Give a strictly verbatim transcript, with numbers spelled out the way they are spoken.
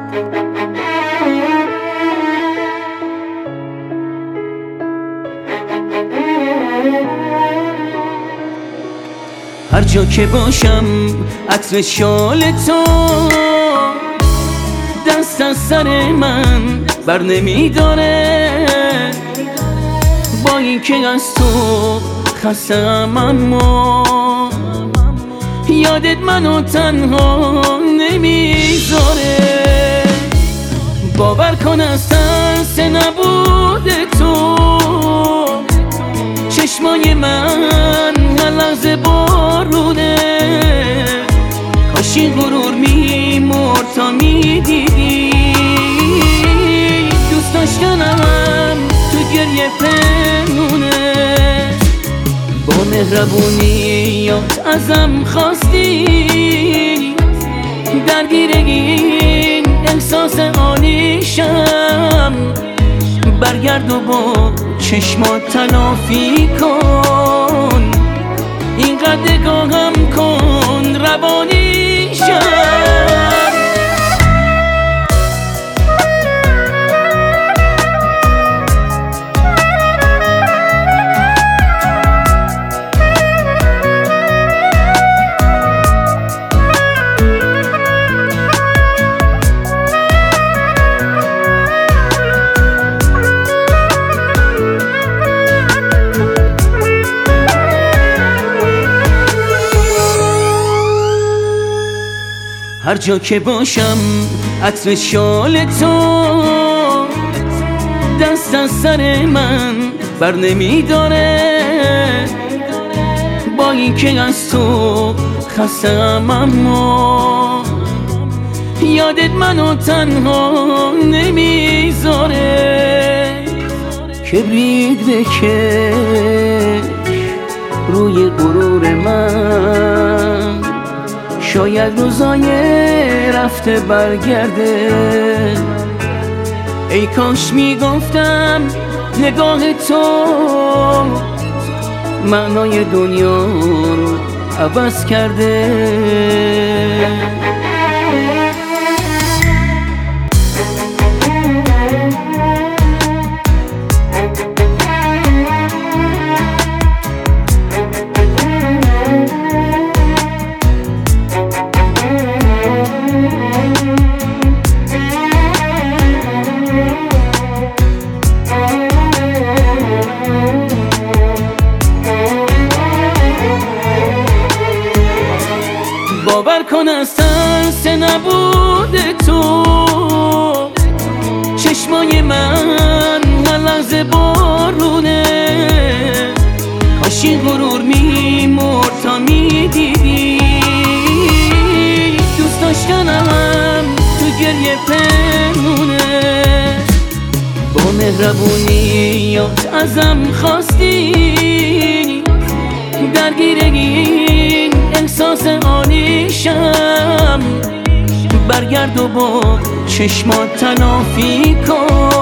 هر جا که باشم عطر شال تو دست از سر من بر نمیداره. با این که از تو خستم اما یادت منو تنها نمیذاره. باور کن از ترس نبود تو چشمای من هر لحظه بارونه. کاش این غرور میمرد تا میدیدی دوست داشتنم تو گریه پنونه. با مهربونیات ازم خواستی درگیر این احساس عالیشم. برگرد و با چشمات تلافی کن اینقدر نگاهم کن روانیشم. هر جا که باشم عطر شال تو دست از سر من بر نمیداره. با این که از تو خستم اما یادت منو تنها نمیذاره. کبریت بکش روی غرور من شاید روزای رفته برگرده. ای کاش میگفتم نگاه تو معنای دنیا رو عوض کرده. باور کن از ترس نبود تو چشمای من هر لحظه بارونه. کاش این غرور میمرد تا میدیدی دوست داشتنم تو گریه پنونه. با مهربونیات ازم خواستی درگیر این احساس عالیشم. برگرد و با چشمات تلافی کن